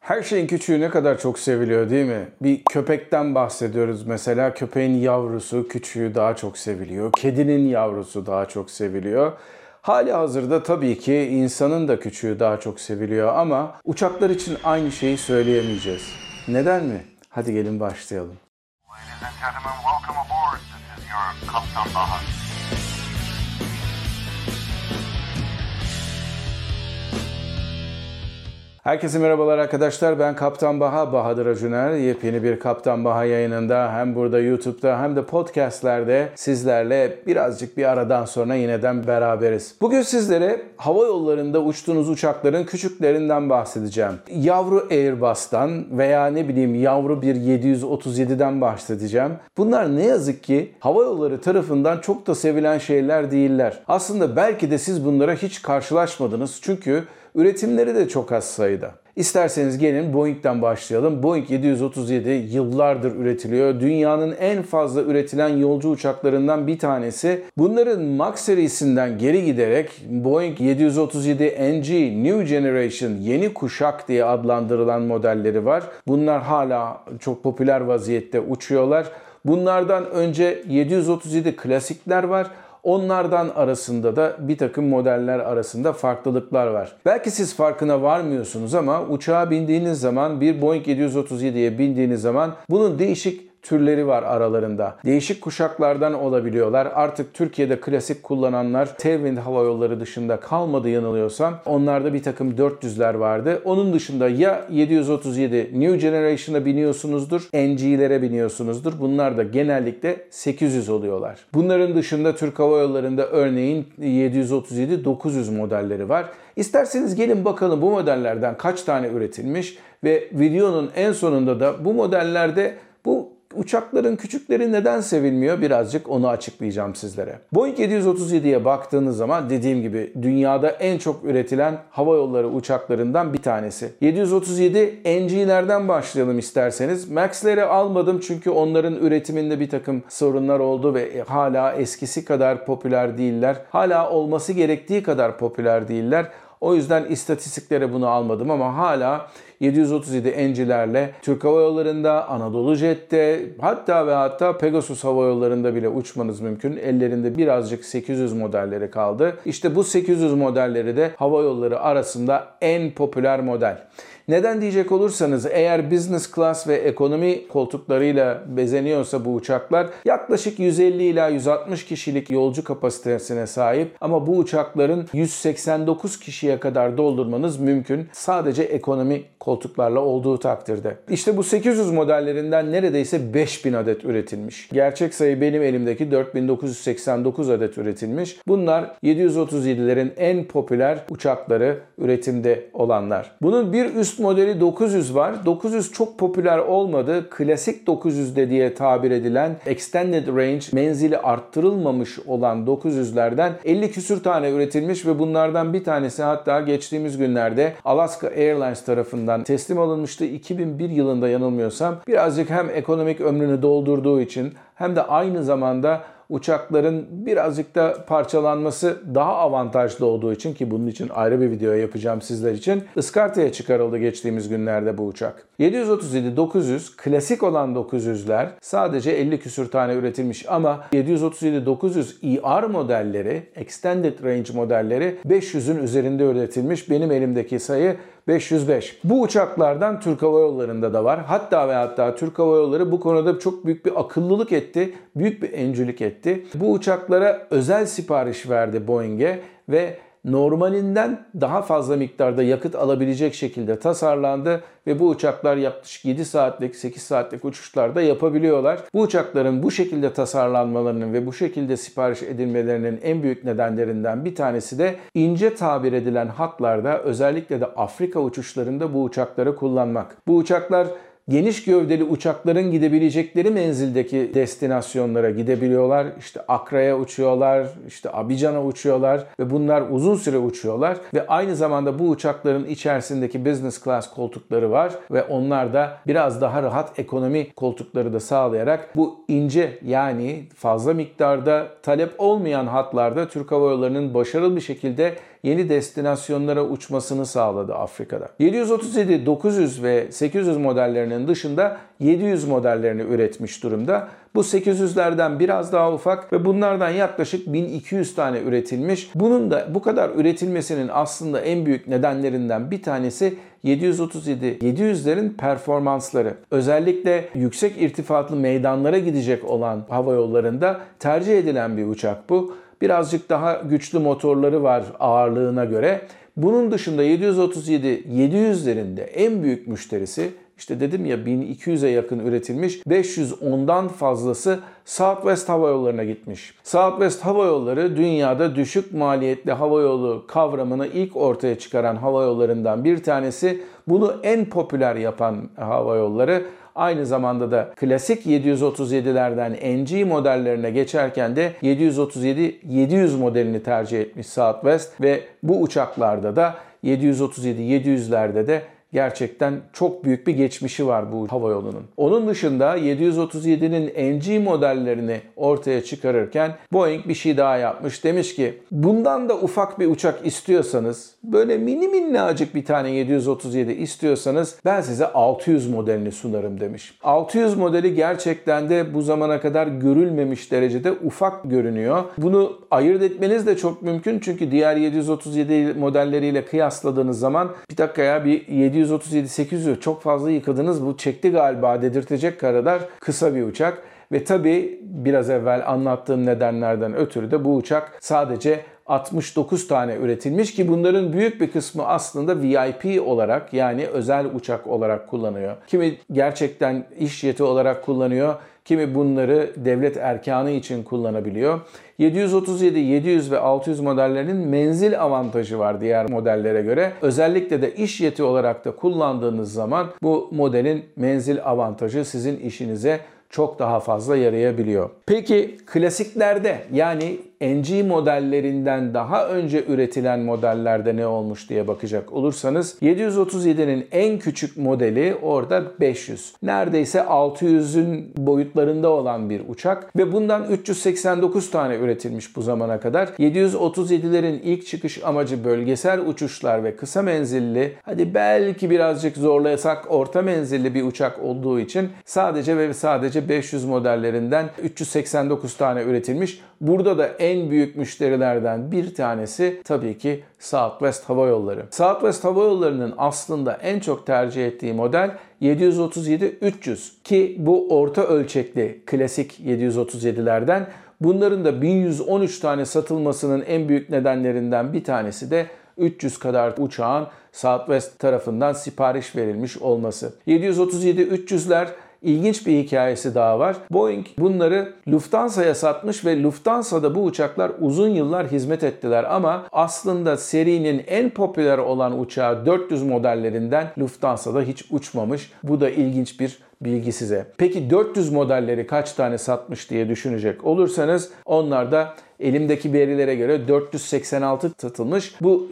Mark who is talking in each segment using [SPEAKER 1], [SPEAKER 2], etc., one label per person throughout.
[SPEAKER 1] Her şeyin küçüğü ne kadar çok seviliyor değil mi? Bir köpekten bahsediyoruz mesela. Köpeğin yavrusu, küçüğü daha çok seviliyor. Kedinin yavrusu daha çok seviliyor. Hali hazırda tabii ki insanın da küçüğü daha çok seviliyor ama uçaklar için aynı şeyi söyleyemeyeceğiz. Neden mi? Hadi gelin başlayalım.
[SPEAKER 2] Ladies and gentlemen, welcome aboard. This is your Kaptan Baha.
[SPEAKER 1] Herkese merhabalar arkadaşlar. Ben Kaptan Baha, Bahadır Acuner. Yepyeni bir Kaptan Baha yayınında hem burada YouTube'da hem de podcastlerde sizlerle birazcık bir aradan sonra yineden beraberiz. Bugün sizlere hava yollarında uçtuğunuz uçakların küçüklerinden bahsedeceğim. Yavru Airbus'tan veya yavru bir 737'den bahsedeceğim. Bunlar ne yazık ki hava yolları tarafından çok da sevilen şeyler değiller. Aslında belki de siz bunlara hiç karşılaşmadınız çünkü üretimleri de çok az sayıda. İsterseniz gelin Boeing'den başlayalım. Boeing 737 yıllardır üretiliyor. Dünyanın en fazla üretilen yolcu uçaklarından bir tanesi. Bunların Max serisinden geri giderek Boeing 737NG New Generation yeni kuşak diye adlandırılan modelleri var. Bunlar hala çok popüler vaziyette uçuyorlar. Bunlardan önce 737 klasikler var. Onlardan arasında da bir takım modeller arasında farklılıklar var. Belki siz farkına varmıyorsunuz ama uçağa bindiğiniz zaman, bir Boeing 737'ye bindiğiniz zaman bunun değişik türleri var aralarında. Değişik kuşaklardan olabiliyorlar. Artık Türkiye'de klasik kullananlar Tailwind Hava Yolları dışında kalmadı yanılıyorsam. Onlarda bir takım 400'ler vardı. Onun dışında ya 737 New Generation'a biniyorsunuzdur, NG'lere biniyorsunuzdur. Bunlar da genellikle 800 oluyorlar. Bunların dışında Türk Hava Yolları'nda örneğin 737-900 modelleri var. İsterseniz gelin bakalım bu modellerden kaç tane üretilmiş ve videonun en sonunda da bu modellerde bu uçakların küçükleri neden sevilmiyor? Birazcık onu açıklayacağım sizlere. Boeing 737'ye baktığınız zaman dediğim gibi dünyada en çok üretilen hava yolları uçaklarından bir tanesi. 737 NG'lerden başlayalım isterseniz. Max'leri almadım çünkü onların üretiminde bir takım sorunlar oldu ve hala eskisi kadar popüler değiller. Hala olması gerektiği kadar popüler değiller. O yüzden istatistiklere bunu almadım ama hala 737 NG'lerle Türk Hava Yolları'nda, Anadolu Jet'te hatta Pegasus Hava Yolları'nda bile uçmanız mümkün. Ellerinde birazcık 800 modelleri kaldı. İşte bu 800 modelleri de hava yolları arasında en popüler model. Neden diyecek olursanız eğer business class ve ekonomi koltuklarıyla bezeniyorsa bu uçaklar yaklaşık 150 ila 160 kişilik yolcu kapasitesine sahip ama bu uçakların 189 kişiye kadar doldurmanız mümkün. Sadece ekonomi koltuklarla olduğu takdirde. İşte bu 800 modellerinden neredeyse 5000 adet üretilmiş. Gerçek sayı benim elimdeki 4989 adet üretilmiş. Bunlar 737'lerin en popüler uçakları, üretimde olanlar. Bunun bir üst modeli 900 var. 900 çok popüler olmadı. Klasik 900 diye tabir edilen extended range, menzili arttırılmamış olan 900'lerden 50 küsür tane üretilmiş ve bunlardan bir tanesi hatta geçtiğimiz günlerde Alaska Airlines tarafından teslim alınmıştı. 2001 yılında yanılmıyorsam. Birazcık hem ekonomik ömrünü doldurduğu için hem de aynı zamanda uçakların birazcık da parçalanması daha avantajlı olduğu için, ki bunun için ayrı bir video yapacağım sizler için, ıskartaya çıkarıldı geçtiğimiz günlerde bu uçak. 737-900 klasik olan 900'ler sadece 50 küsür tane üretilmiş ama 737-900 ER modelleri, Extended Range modelleri 500'ün üzerinde üretilmiş. Benim elimdeki sayı 505. Bu uçaklardan Türk Hava Yolları'nda da var. Hatta Türk Hava Yolları bu konuda çok büyük bir akıllılık etti. Büyük bir öncülük etti. Bu uçaklara özel sipariş verdi Boeing'e ve normalinden daha fazla miktarda yakıt alabilecek şekilde tasarlandı ve bu uçaklar yaklaşık 7 saatlik, 8 saatlik uçuşlarda yapabiliyorlar. Bu uçakların bu şekilde tasarlanmalarının ve bu şekilde sipariş edilmelerinin en büyük nedenlerinden bir tanesi de ince tabir edilen hatlarda, özellikle de Afrika uçuşlarında bu uçakları kullanmak. Bu uçaklar geniş gövdeli uçakların gidebilecekleri menzildeki destinasyonlara gidebiliyorlar. İşte Akra'ya uçuyorlar, işte Abidjan'a uçuyorlar ve bunlar uzun süre uçuyorlar. Ve aynı zamanda bu uçakların içerisindeki business class koltukları var ve onlar da biraz daha rahat ekonomi koltukları da sağlayarak bu ince, yani fazla miktarda talep olmayan hatlarda Türk Hava Yolları'nın başarılı bir şekilde yeni destinasyonlara uçmasını sağladı Afrika'da. 737, 900 ve 800 modellerinin dışında 700 modellerini üretmiş durumda. Bu 800'lerden biraz daha ufak ve bunlardan yaklaşık 1200 tane üretilmiş. Bunun da bu kadar üretilmesinin aslında en büyük nedenlerinden bir tanesi 737-700'lerin performansları. Özellikle yüksek irtifatlı meydanlara gidecek olan havayollarında tercih edilen bir uçak bu. Birazcık daha güçlü motorları var ağırlığına göre. Bunun dışında 737-700'lerin de en büyük müşterisi, İşte dedim ya 1200'e yakın üretilmiş, 510'dan fazlası Southwest Hava Yolları'na gitmiş. Southwest Hava Yolları dünyada düşük maliyetli havayolu kavramını ilk ortaya çıkaran havayollarından bir tanesi. Bunu en popüler yapan havayolları. Aynı zamanda da klasik 737'lerden NG modellerine geçerken de 737-700 modelini tercih etmiş Southwest ve bu uçaklarda da 737-700'lerde de gerçekten çok büyük bir geçmişi var bu havayolunun. Onun dışında 737'nin NG modellerini ortaya çıkarırken Boeing bir şey daha yapmış. Demiş ki bundan da ufak bir uçak istiyorsanız, böyle mini minnacık bir tane 737 istiyorsanız ben size 600 modelini sunarım demiş. 600 modeli gerçekten de bu zamana kadar görülmemiş derecede ufak görünüyor. Bunu ayırt etmeniz de çok mümkün çünkü diğer 737 modelleriyle kıyasladığınız zaman bir dakika ya bir 737-800'ü çok fazla yıkadınız, bu çekti galiba dedirtecek kadar kısa bir uçak. Ve tabii biraz evvel anlattığım nedenlerden ötürü de bu uçak sadece 69 tane üretilmiş ki bunların büyük bir kısmı aslında VIP olarak, yani özel uçak olarak kullanıyor. Kimi gerçekten iş jeti olarak kullanıyor, kimi bunları devlet erkanı için kullanabiliyor. 737, 700 ve 600 modellerinin menzil avantajı var diğer modellere göre. Özellikle de iş jeti olarak da kullandığınız zaman bu modelin menzil avantajı sizin işinize çok daha fazla yarayabiliyor. Peki klasiklerde, yani NG modellerinden daha önce üretilen modellerde ne olmuş diye bakacak olursanız 737'nin en küçük modeli orada 500. Neredeyse 600'ün boyutlarında olan bir uçak ve bundan 389 tane üretilmiş bu zamana kadar. 737'lerin ilk çıkış amacı bölgesel uçuşlar ve kısa menzilli, hadi belki birazcık zorlayasak orta menzilli bir uçak olduğu için sadece ve sadece 500 modellerinden 389 tane üretilmiş. Burada da en büyük müşterilerden bir tanesi tabii ki Southwest Hava Yolları. Southwest Hava Yolları'nın aslında en çok tercih ettiği model 737-300 ki bu orta ölçekli klasik 737'lerden. Bunların da 1113 tane satılmasının en büyük nedenlerinden bir tanesi de 300 kadar uçağın Southwest tarafından sipariş verilmiş olması. 737-300'ler İlginç bir hikayesi daha var. Boeing bunları Lufthansa'ya satmış ve Lufthansa'da bu uçaklar uzun yıllar hizmet ettiler ama aslında serinin en popüler olan uçağı 400 modellerinden Lufthansa'da hiç uçmamış. Bu da ilginç bir bilgi size. Peki 400 modelleri kaç tane satmış diye düşünecek olursanız onlar da elimdeki verilere göre 486 satılmış. Bu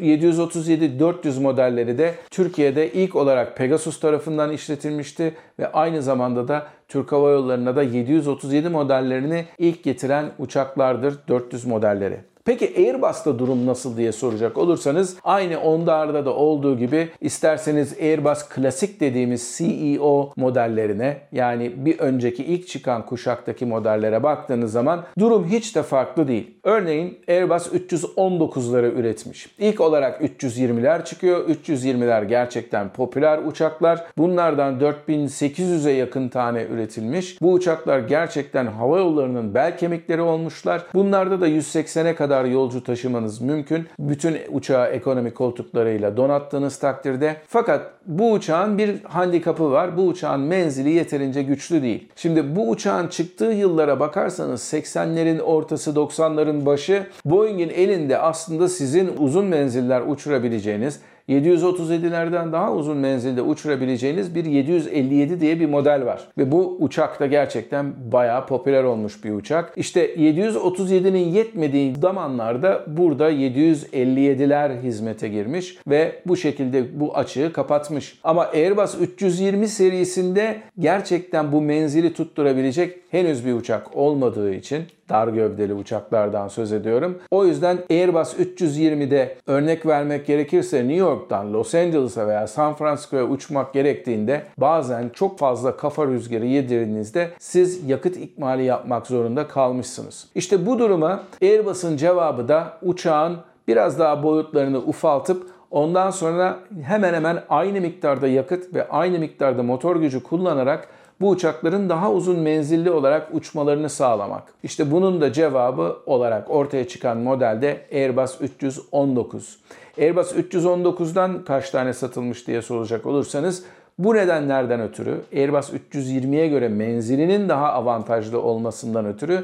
[SPEAKER 1] 737-400 modelleri de Türkiye'de ilk olarak Pegasus tarafından işletilmişti ve aynı zamanda da Türk Hava Yolları'na da 737 modellerini ilk getiren uçaklardır 400 modelleri. Peki Airbus'ta durum nasıl diye soracak olursanız aynı Ondar'da da olduğu gibi isterseniz Airbus klasik dediğimiz CEO modellerine, yani bir önceki ilk çıkan kuşaktaki modellere baktığınız zaman durum hiç de farklı değil. Örneğin Airbus 319'ları üretmiş. İlk olarak 320'ler çıkıyor. 320'ler gerçekten popüler uçaklar. Bunlardan 4800'e yakın tane üretilmiş. Bu uçaklar gerçekten hava yollarının bel kemikleri olmuşlar. Bunlarda da 180'e kadar yolcu taşımanız mümkün. Bütün uçağı ekonomi koltuklarıyla donattığınız takdirde. Fakat bu uçağın bir handikapı var. Bu uçağın menzili yeterince güçlü değil. Şimdi bu uçağın çıktığı yıllara bakarsanız 80'lerin ortası, 90'ların başı, Boeing'in elinde aslında sizin uzun menziller uçurabileceğiniz, 737'lerden daha uzun menzilde uçurabileceğiniz bir 757 diye bir model var. Ve bu uçak da gerçekten bayağı popüler olmuş bir uçak. İşte 737'nin yetmediği zamanlarda burada 757'ler hizmete girmiş ve bu şekilde bu açığı kapatmış. Ama Airbus 320 serisinde gerçekten bu menzili tutturabilecek henüz bir uçak olmadığı için, dar gövdeli uçaklardan söz ediyorum. O yüzden Airbus 320'de örnek vermek gerekirse New York'tan Los Angeles'a veya San Francisco'ya uçmak gerektiğinde bazen çok fazla kafa rüzgarı yediğinizde siz yakıt ikmali yapmak zorunda kalmışsınız. İşte bu duruma Airbus'un cevabı da uçağın biraz daha boyutlarını ufaltıp ondan sonra hemen hemen aynı miktarda yakıt ve aynı miktarda motor gücü kullanarak bu uçakların daha uzun menzilli olarak uçmalarını sağlamak. İşte bunun da cevabı olarak ortaya çıkan modelde Airbus 319. Airbus 319'dan kaç tane satılmış diye soracak olursanız bu nedenlerden ötürü Airbus 320'ye göre menzilinin daha avantajlı olmasından ötürü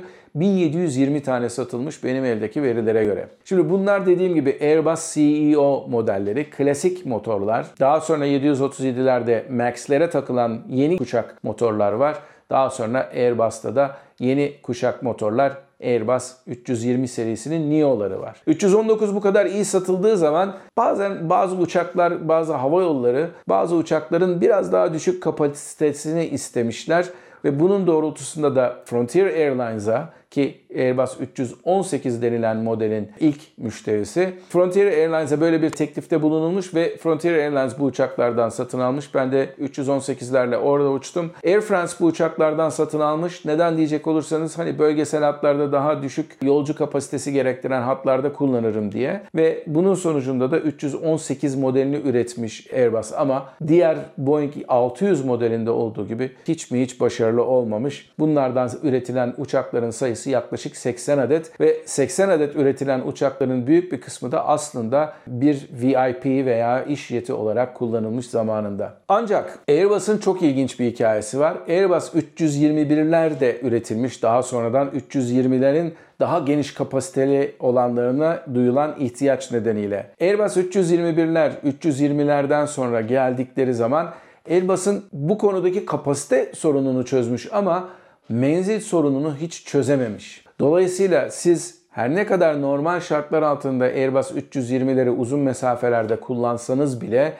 [SPEAKER 1] 1720 tane satılmış benim eldeki verilere göre. Şimdi bunlar dediğim gibi Airbus CEO modelleri, klasik motorlar. Daha sonra 737'lerde MAX'lere takılan yeni kuşak motorlar var. Daha sonra Airbus'ta da yeni kuşak motorlar Airbus 320 serisinin NEO'ları var. 319 bu kadar iyi satıldığı zaman bazen bazı uçaklar, bazı hava yolları, bazı uçakların biraz daha düşük kapasitesini istemişler ve bunun doğrultusunda da Frontier Airlines'a, ki Airbus 318 denilen modelin ilk müşterisi, Frontier Airlines'a böyle bir teklifte bulunulmuş ve Frontier Airlines bu uçaklardan satın almış. Ben de 318'lerle orada uçtum. Air France bu uçaklardan satın almış. Neden diyecek olursanız hani bölgesel hatlarda daha düşük yolcu kapasitesi gerektiren hatlarda kullanırım diye. Ve bunun sonucunda da 318 modelini üretmiş Airbus ama diğer Boeing 600 modelinde olduğu gibi hiç başarılı olmamış. Bunlardan üretilen uçakların sayısı yaklaşık 80 adet ve 80 adet üretilen uçakların büyük bir kısmı da aslında bir VIP veya iş jeti olarak kullanılmış zamanında. Ancak Airbus'un çok ilginç bir hikayesi var. Airbus 321'ler de üretilmiş. Daha sonradan 320'lerin daha geniş kapasiteli olanlarına duyulan ihtiyaç nedeniyle. Airbus 321'ler 320'lerden sonra geldikleri zaman Airbus'un bu konudaki kapasite sorununu çözmüş ama menzil sorununu hiç çözememiş. Dolayısıyla siz her ne kadar normal şartlar altında Airbus 320'leri uzun mesafelerde kullansanız bile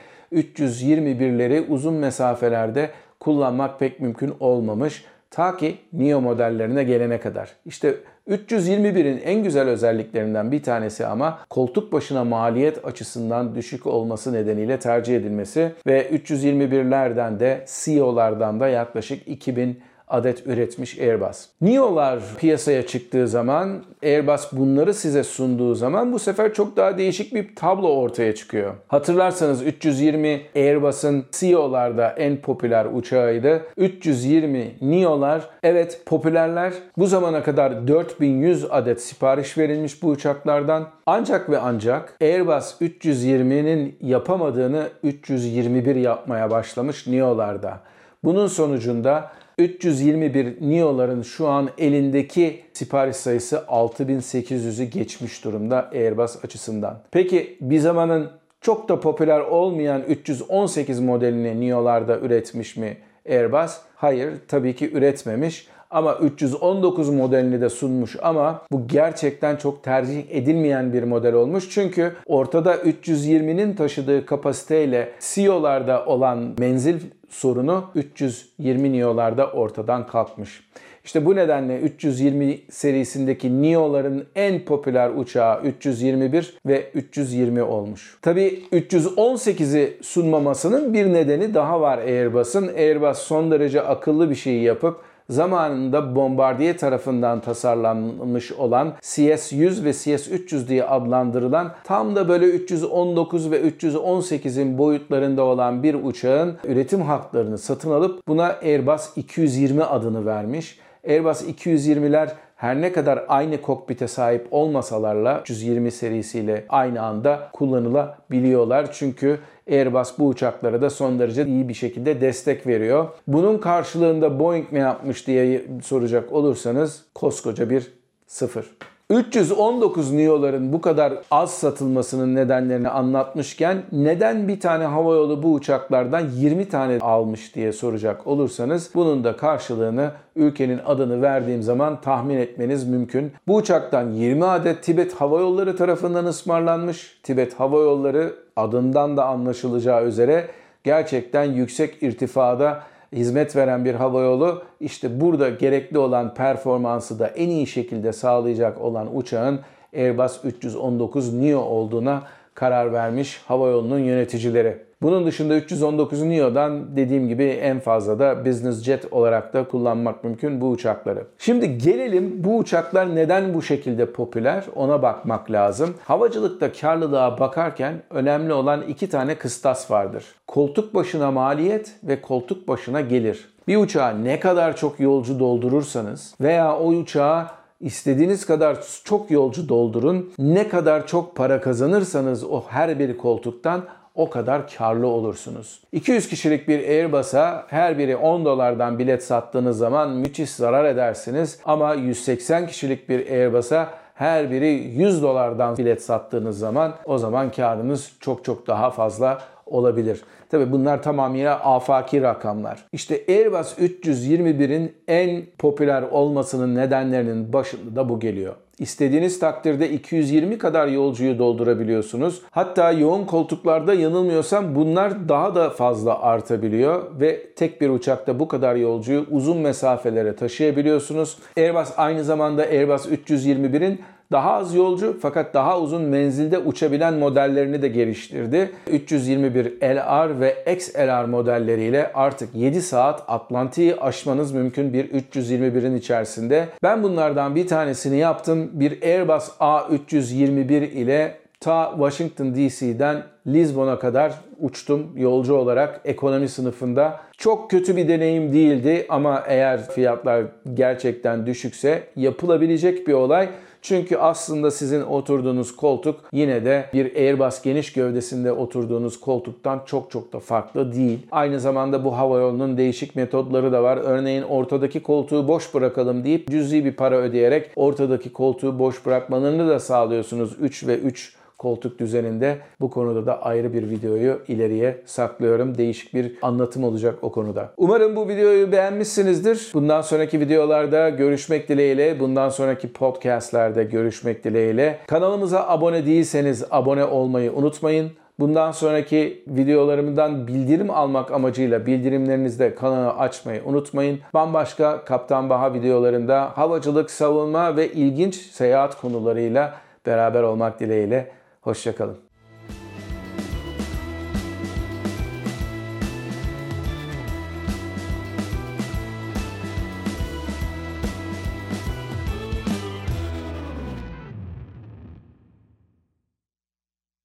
[SPEAKER 1] 321'leri uzun mesafelerde kullanmak pek mümkün olmamış. Ta ki Neo modellerine gelene kadar. İşte 321'in en güzel özelliklerinden bir tanesi ama koltuk başına maliyet açısından düşük olması nedeniyle tercih edilmesi ve 321'lerden de CEO'lardan da yaklaşık 2000 adet üretmiş Airbus. NEO'lar piyasaya çıktığı zaman, Airbus bunları size sunduğu zaman bu sefer çok daha değişik bir tablo ortaya çıkıyor. Hatırlarsanız 320 Airbus'un CEO'larda en popüler uçağıydı. 320 NEO'lar evet popülerler. Bu zamana kadar 4100 adet sipariş verilmiş bu uçaklardan. Ancak ve ancak Airbus 320'nin yapamadığını 321 yapmaya başlamış NEO'larda. Bunun sonucunda 321 NEO'ların şu an elindeki sipariş sayısı 6800'ü geçmiş durumda Airbus açısından. Peki bir zamanın çok da popüler olmayan 318 modelini NEO'larda üretmiş mi Airbus? Hayır, tabii ki üretmemiş. Ama 319 modelini de sunmuş ama bu gerçekten çok tercih edilmeyen bir model olmuş. Çünkü ortada 320'nin taşıdığı kapasiteyle CEO'larda olan menzil sorunu 320 NEO'larda ortadan kalkmış. İşte bu nedenle 320 serisindeki NEO'ların en popüler uçağı 321 ve 320 olmuş. Tabii 318'i sunmamasının bir nedeni daha var Airbus'un. Airbus son derece akıllı bir şey yapıp zamanında Bombardier tarafından tasarlanmış olan CS-100 ve CS-300 diye adlandırılan tam da böyle 319 ve 318'in boyutlarında olan bir uçağın üretim haklarını satın alıp buna Airbus 220 adını vermiş. Airbus 220'ler her ne kadar aynı kokpite sahip olmasalarla 320 serisiyle aynı anda kullanılabiliyorlar. Çünkü Airbus bu uçaklara da son derece iyi bir şekilde destek veriyor. Bunun karşılığında Boeing ne yapmış diye soracak olursanız koskoca bir sıfır. 319 NEO'ların bu kadar az satılmasının nedenlerini anlatmışken neden bir tane havayolu bu uçaklardan 20 tane almış diye soracak olursanız bunun da karşılığını ülkenin adını verdiğim zaman tahmin etmeniz mümkün. Bu uçaktan 20 adet Tibet Hava Yolları tarafından ısmarlanmış. Tibet Hava Yolları adından da anlaşılacağı üzere gerçekten yüksek irtifada hizmet veren bir havayolu, işte burada gerekli olan performansı da en iyi şekilde sağlayacak olan uçağın Airbus 319 Neo olduğuna karar vermiş havayolunun yöneticileri. Bunun dışında 319 Neo'dan dediğim gibi en fazla da business jet olarak da kullanmak mümkün bu uçakları. Şimdi gelelim bu uçaklar neden bu şekilde popüler ona bakmak lazım. Havacılıkta karlılığa bakarken önemli olan 2 tane kıstas vardır. Koltuk başına maliyet ve koltuk başına gelir. Bir uçağa ne kadar çok yolcu doldurursanız veya o uçağa İstediğiniz kadar çok yolcu doldurun. Ne kadar çok para kazanırsanız o her bir koltuktan o kadar karlı olursunuz. 200 kişilik bir Airbus'a her biri $10'dan bilet sattığınız zaman müthiş zarar edersiniz. Ama 180 kişilik bir Airbus'a her biri $100'dan bilet sattığınız zaman o zaman karınız çok daha fazla olabilir. Tabii bunlar tamamıyla afaki rakamlar. İşte Airbus 321'in en popüler olmasının nedenlerinin başında da bu geliyor. İstediğiniz takdirde 220 kadar yolcuyu doldurabiliyorsunuz. Hatta yoğun koltuklarda yanılmıyorsam bunlar daha da fazla artabiliyor ve tek bir uçakta bu kadar yolcuyu uzun mesafelere taşıyabiliyorsunuz. Airbus aynı zamanda Airbus 321'in daha az yolcu fakat daha uzun menzilde uçabilen modellerini de geliştirdi. 321 LR ve XLR modelleriyle artık 7 saat Atlantik'i aşmanız mümkün bir 321'in içerisinde. Ben bunlardan bir tanesini yaptım. Bir Airbus A321 ile ta Washington DC'den Lizbon'a kadar uçtum yolcu olarak ekonomi sınıfında. Çok kötü bir deneyim değildi ama eğer fiyatlar gerçekten düşükse yapılabilecek bir olay. Çünkü aslında sizin oturduğunuz koltuk yine de bir Airbus geniş gövdesinde oturduğunuz koltuktan çok da farklı değil. Aynı zamanda bu havayolunun değişik metodları da var. Örneğin ortadaki koltuğu boş bırakalım deyip cüzi bir para ödeyerek ortadaki koltuğu boş bırakmalarını da sağlıyorsunuz 3 ve 3 koltuk düzeninde. Bu konuda da ayrı bir videoyu ileriye saklıyorum. Değişik bir anlatım olacak o konuda. Umarım bu videoyu beğenmişsinizdir. Bundan sonraki videolarda görüşmek dileğiyle, bundan sonraki podcastlerde görüşmek dileğiyle. Kanalımıza abone değilseniz abone olmayı unutmayın. Bundan sonraki videolarımdan bildirim almak amacıyla bildirimlerinizde kanalı açmayı unutmayın. Bambaşka Kaptan Baha videolarında havacılık, savunma ve ilginç seyahat konularıyla beraber olmak dileğiyle. Hoşça kalın.